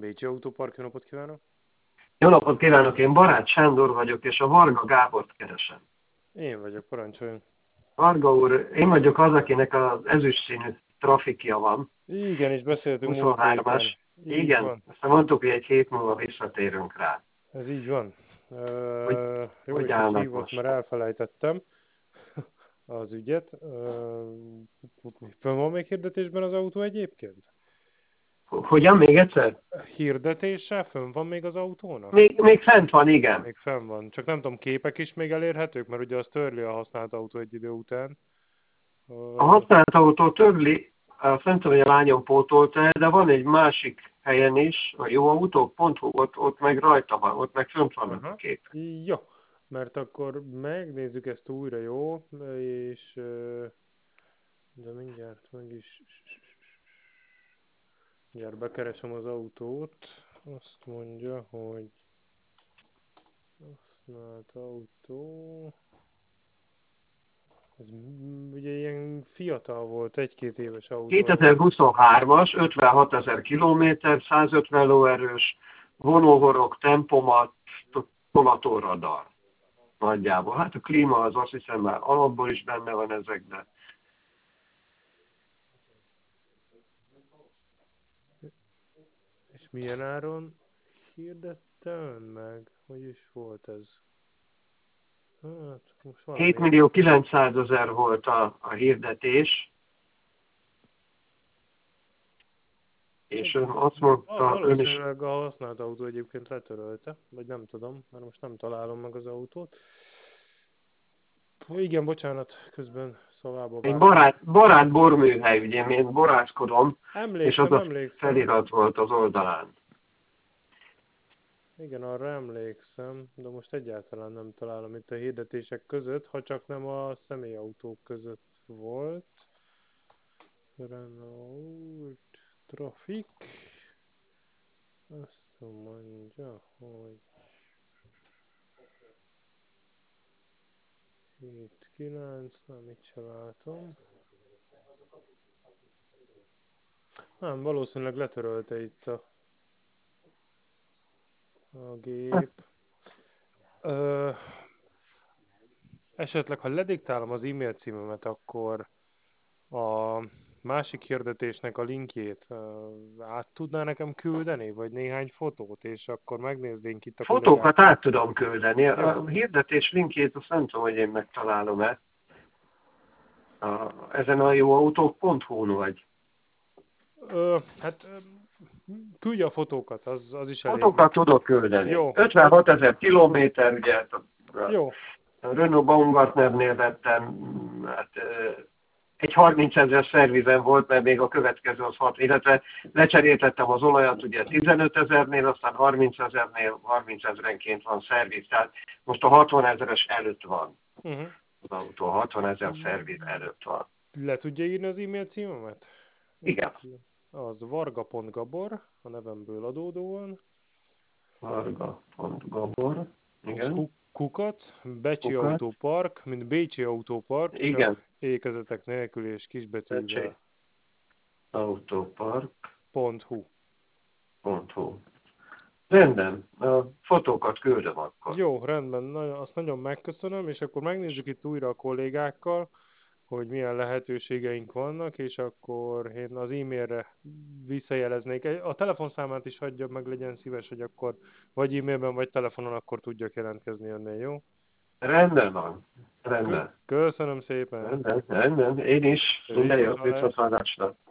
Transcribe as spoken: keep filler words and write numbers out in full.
Bécsi Autópark, jó napot kívánok! Jó napot kívánok, én Barát Sándor vagyok, és a Varga Gábort keresem. Én vagyok, parancsoljon. Varga úr, én vagyok az, akinek az ezüst színű trafikja van. Igen, és beszéltünk múlt héten. huszonhármas. Így Igen, van. aztán mondtuk, hogy egy hét múlva visszatérünk rá. Ez így van. Hogy, Uh, jó hogy is, hogy állnak hívott, most? mert elfelejtettem az ügyet. Uh, Fönn van még hirdetésben az autó egyébként? Hogyan, még egyszer? Hirdetéssel fönn van még az autónak? Még, még fent van, igen. Még fenn van. Csak nem tudom, képek is még elérhetők, mert ugye az törli a használt autó egy idő után. A Uh, használt autó törli, azt nem tudom, hogy a lányom pótolta, de van egy másik helyen is, a jóautók pont hu, ott, ott meg rajta van, ott meg fönt vannak a Aha. képek. Jó, mert akkor megnézzük ezt újra, jó? És ö, de mindjárt meg is mindjárt bekeresem az autót. Azt mondja, hogy használt autó. Ez m- ugye ilyen fiatal volt, egy-két éves autó. kétezer-huszonhármas, ötvenhatezer kilométer, százötven lóerős, vonóhorog, tempomat, tolatóradar nagyjából. Hát a klíma az azt hiszem már alapból is benne van ezekben. És milyen áron hirdette ön meg? Hogy is volt ez? Hát most valami. hét millió kilencszázezer volt a, a hirdetés, és ön azt Val- mondta, ön is Valószínűleg a használt autó egyébként letörölte, vagy nem tudom, mert most nem találom meg az autót. Hú, igen, bocsánat, közben szavába egy vágtam. barát, barát borműhely, ugye én borászkodom, és az Emlékszem, a emlékszem. felirat volt az oldalán. Igen, arra emlékszem, de most egyáltalán nem találom itt a hirdetések között, ha csak nem a személyautók között volt. Renault Traffic. Azt mondja, hogy hét kilenc, nem, itt se látom. Nem, valószínűleg letörölte itt a, a gép. Ö, esetleg, ha lediktálom az e-mail címemet, akkor a másik hirdetésnek a linkjét ö, át tudná nekem küldeni, vagy néhány fotót, és akkor megnéznénk itt a kollégák. Fotókat át tudom küldeni. A Jó. hirdetés linkjét azt nem tudom, hogy én megtalálom-e. A, ezen a jóautók pont hu-n vagy. Ö, hát ö, küldje a fotókat, az, az is elég. Fotókat tudok küldeni. Jó. ötvenhat ezer kilométer, ugye hát a, Jó. a Renault Baumgartnernél vettem, hát egy harminc ezer szervizen volt, mert még a következő az hat, illetve lecseréltettem az olajat ugye tizenöt ezernél, aztán harminc ezernél, harminc ezerenként van szerviz, tehát most a hatvan ezeres előtt van. Uh-huh. Az autó hatvan ezer szerviz előtt van. Le tudja írni az e-mail címemet? Igen. Az varga.gabor, a nevemből adódóan. Varga.gabor. Igen. Az kukac, Becsi Kukac. Autópark, mint Bécsi Autópark, Igen. csak ékezetek nélkül és kisbetűvel. Autópark. .hu. .hu. Rendben, a fotókat küldöm akkor. Jó, rendben, nagyon, azt nagyon megköszönöm, és akkor megnézzük itt újra a kollégákkal, hogy milyen lehetőségeink vannak, és akkor én az e-mailre visszajeleznék. A telefonszámát is hagyja meg, legyen szíves, hogy akkor vagy e-mailben, vagy telefonon akkor tudjak jelentkezni önnél, jó? Rendben van. Rendben. Köszönöm szépen. Rendben, rendben. Én is. Minden jót, Viszontlátásra. viszontlátásra.